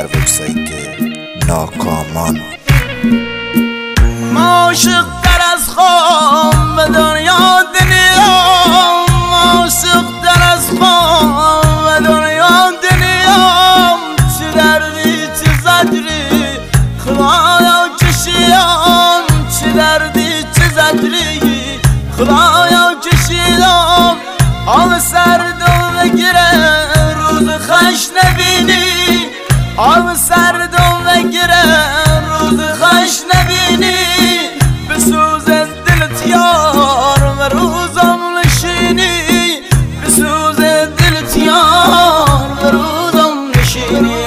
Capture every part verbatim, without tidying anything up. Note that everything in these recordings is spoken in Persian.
در وبسایت ناکامان. ما عاشق در از خواب به دنیا دنیا، ما عاشق در از خواب به دنیا دنیا، چه دردی چه زجری خدایا کشیدم، چه دردی چه زجری خدایا کشیدم. آب سردم بگیره روز خش نبینی، آب سردم بگیره روز خش نبینی، بسوز دلت یار و روزم نشینی، بسوز دلت یار و روزم نشینی.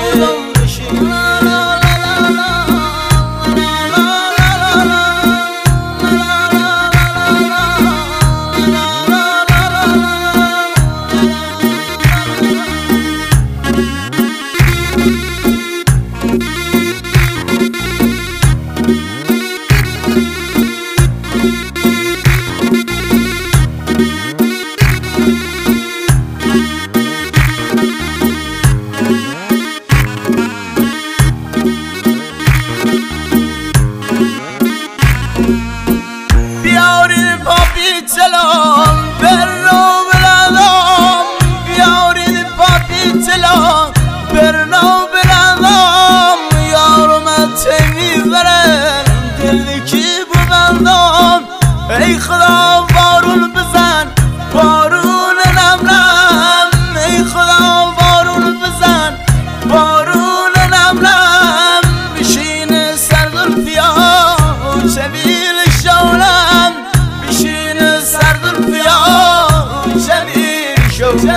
بیارید پاپی چلان برنو بلندم، بیارید پاپی چلان برنو بلندم، یارم تیمی برن دل کی ببندم. ای خدا بارون بزن بارون نم نم، ای خدا بارون بزن بارون نم نم، بشین سر زلفیا شبیل شولم، بشین سر زلفیا شبیل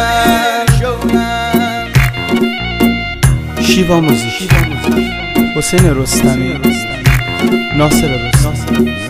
شولم. شیوا موزیک، حسین رستمی، ناصر رستمی.